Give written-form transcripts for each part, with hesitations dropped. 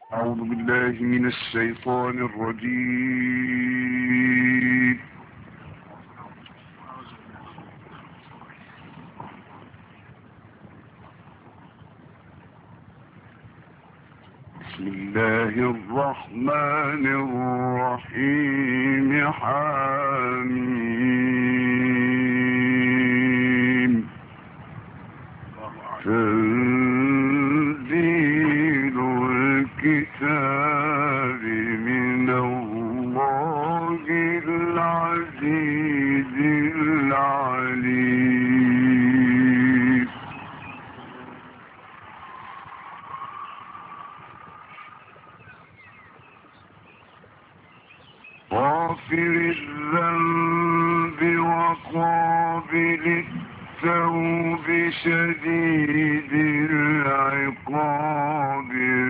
أعوذ بالله من الشيطان الرجيم. بسم الله الرحمن الرحيم. حميم. تنزيل الكتاب من الله العزيز العليم. غافر الذنب وقابل التوب شديد العقاب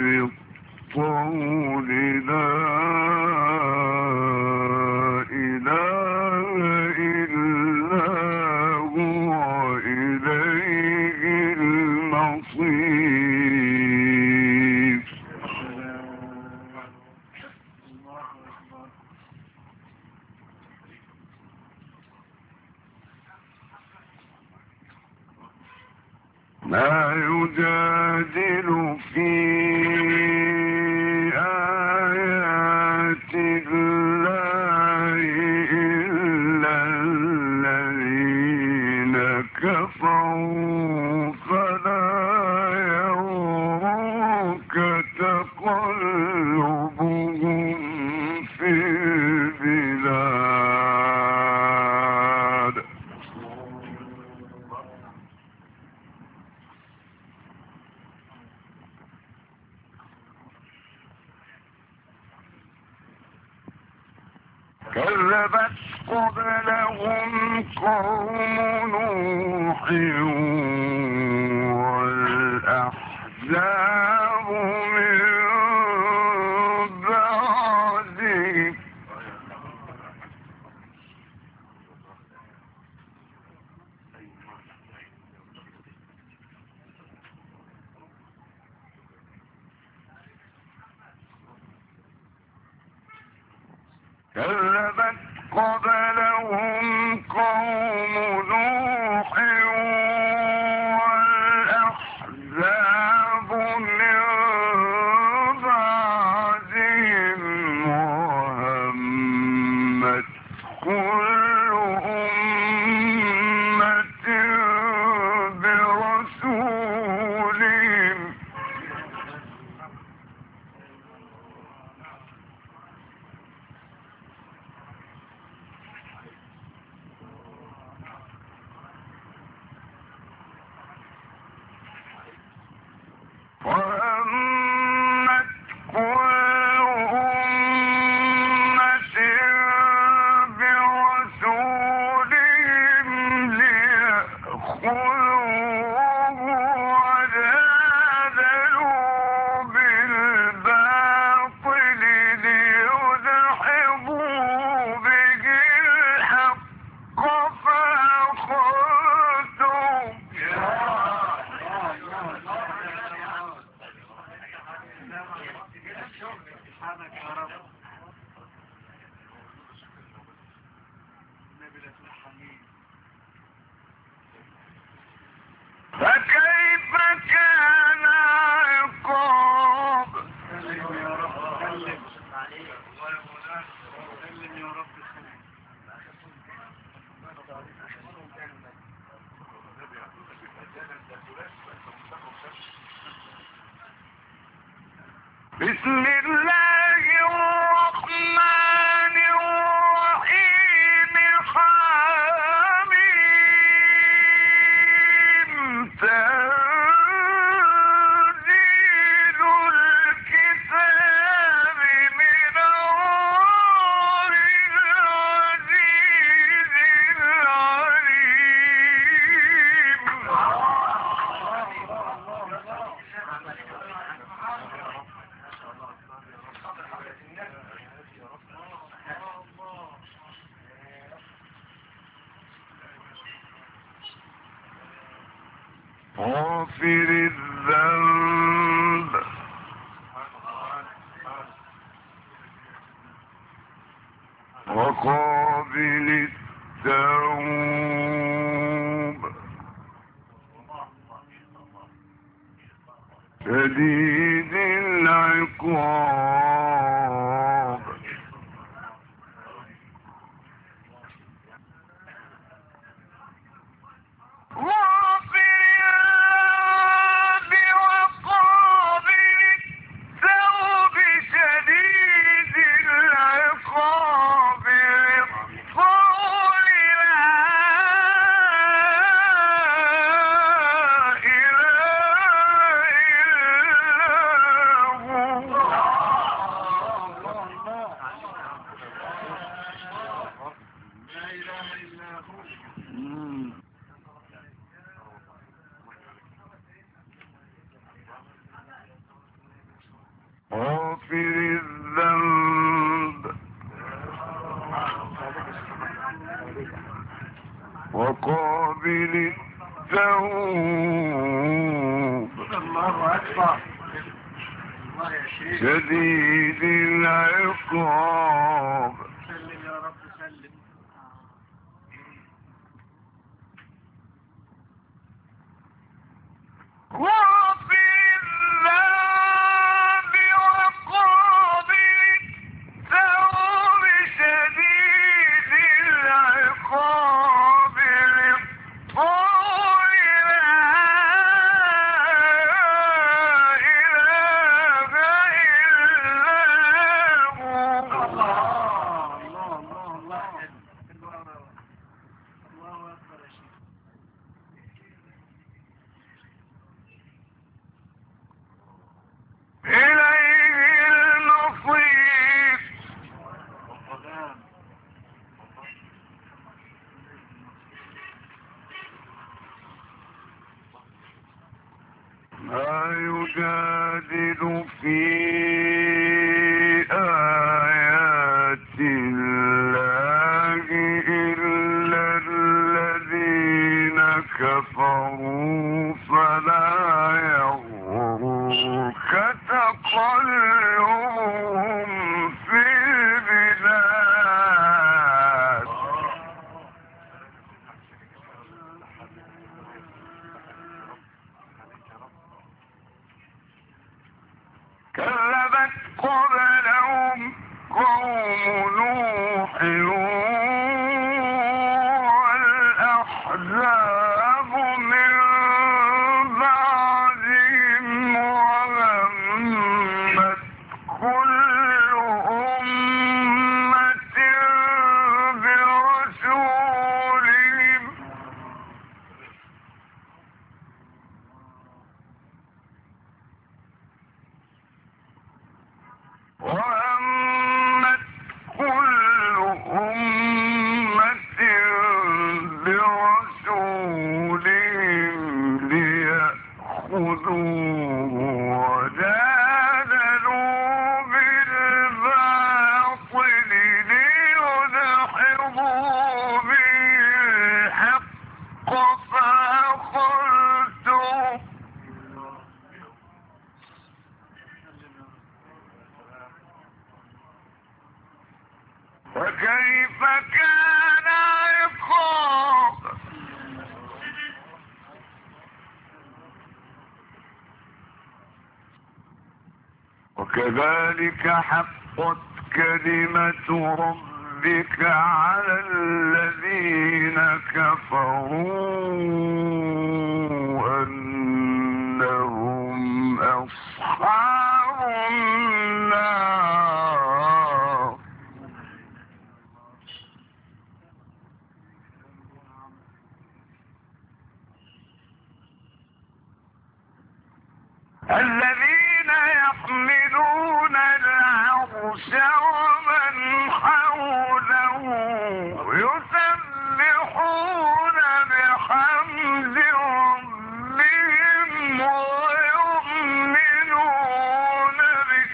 بالطول لا إله إلا هو إليه المصير. ما يجادل في آيات الله إلا الذين كفروا فلا يغرك تقلبهم في البلاد. كذبت قبلهم قوم نوح والأحزاب من بعده. كذبت قبلهم قوم نوح والأحزاب من بعدهم وهمت كل أمة برسولهم وهمت كل أمة برسولهم ليأخذوه وجادلوا بالباطل ليدحضوا به الحق فأخذتهم. فكيف كان عقاب. بسم الله الرحمن الرحيم. حميم. تنزيل الكتاب من الله العزيز العليم. غافر الذنب وقابل التوب شديد العقاب غافر الذنب وقابل التوب شديد العقاب ما يجادل في آيات الله إلا الذين كفروا فلا يغرك تقلبهم في البلاد كذبت قبلهم قوم نوح والأحزاب من بعدهم وهمت كل أمة برسولهم وهمت كل أمة برسولهم ليأخذوه وجادلوا بالباطل ليدحضوا به الحق فأخذتهم فكيف كان عقاب وكذلك حقت كلمة ربك على الذين كفروا أنهم أصحاب النار الذين يحملون العرش ومن حوله يسبحون بحمد ربهم ويؤمنون به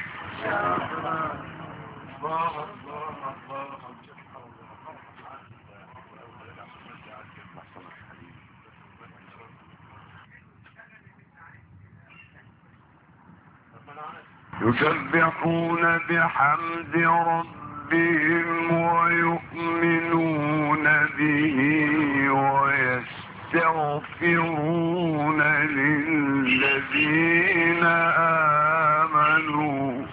يسبحون بحمد ربهم ربهم ويؤمنون به ويستغفرون للذين آمنوا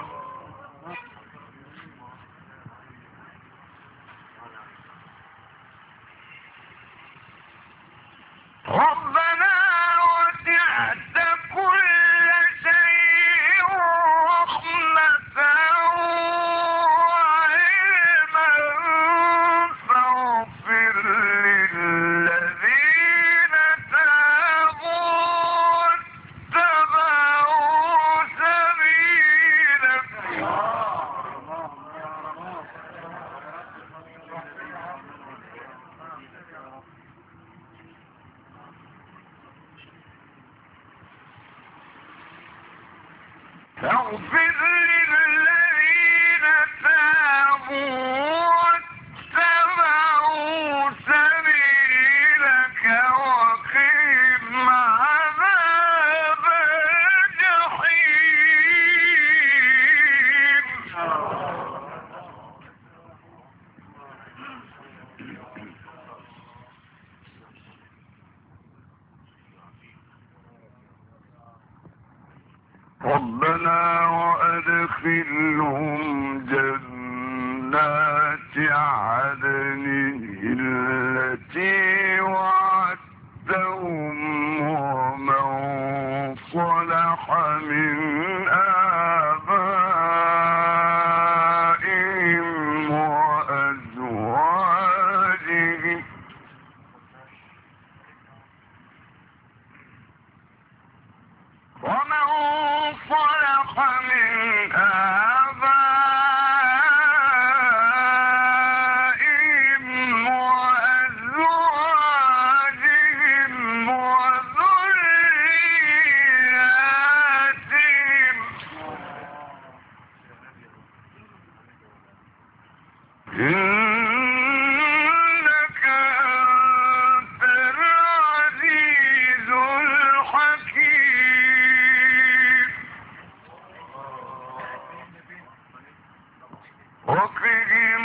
ربنا وسعت كل شيء رحمة وعلما فاغفر للذين تابوا واتبعوا سبيلك فاغفر للذين تابوا واتبعوا سبيلك وقهم عذاب الجحيم ربنا وأدخلهم جنات عدن التي وعدتهم ومن صلح من آبائهم وأزواجهم ومن صلح من آبائهم وأزواجهم وذرياتهم إنك أنت العزيز الحكيم وقهم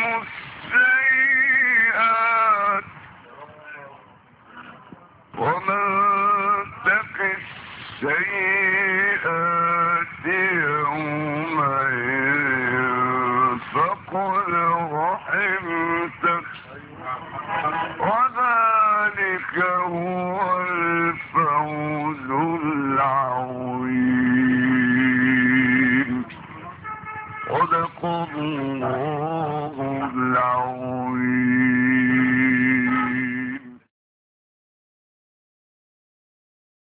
السيئات ومن تق السيئات يومئذ فقد رحمته وذلك هو الفوز العظيم صدق الله العظيم